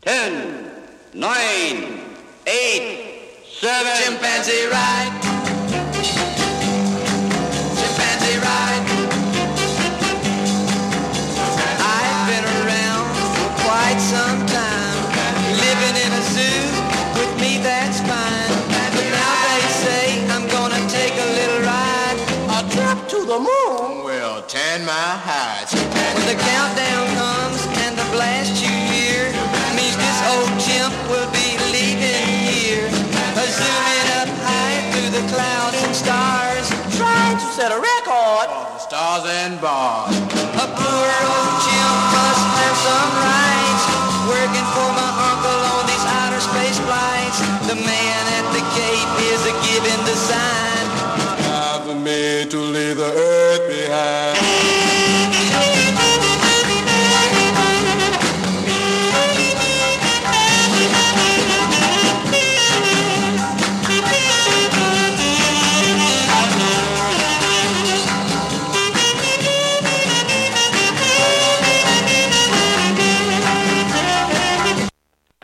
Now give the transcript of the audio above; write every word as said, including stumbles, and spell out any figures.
ten, nine, eight, seven. Chimpanzee ride. Chimpanzee ride. I've been around for quite some time. Living in a zoo, with me that's fine. But now they say I'm gonna take a little ride. A trip to the moon will tan my hide. When the countdown comes and the blast you hear means this old chimp will be leaving here. A zooming up high through the clouds and stars, trying to set a record for stars and bars. A poor old chimp must have some rights, working for my uncle on these outer space flights. The man at the Cape is a giving the sign. Time for me to leave the earth.